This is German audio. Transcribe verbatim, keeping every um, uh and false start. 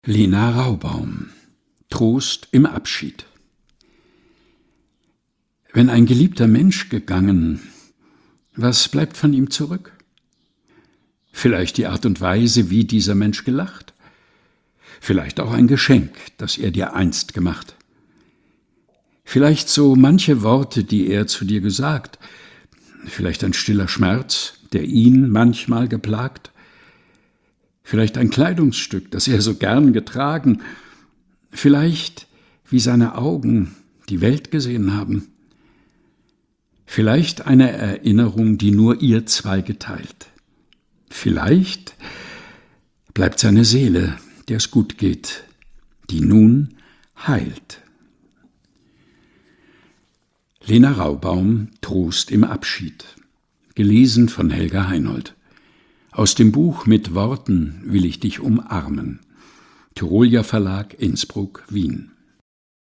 Lena Raubaum. Trost im Abschied. Wenn ein geliebter Mensch gegangen, was bleibt von ihm zurück? Vielleicht die Art und Weise, wie dieser Mensch gelacht. Vielleicht auch ein Geschenk, das er dir einst gemacht. Vielleicht so manche Worte, die er zu dir gesagt. Vielleicht ein stiller Schmerz, der ihn manchmal geplagt. Vielleicht ein Kleidungsstück, das er so gern getragen. Vielleicht, wie seine Augen die Welt gesehen haben. Vielleicht eine Erinnerung, die nur ihr zwei geteilt. Vielleicht bleibt seine Seele, der es gut geht, die nun heilt. Lena Raubaum, Trost im Abschied. Gelesen von Helga Heinold. Aus dem Buch Mit Worten will ich dich umarmen. Tyrolia Verlag, Innsbruck, Wien.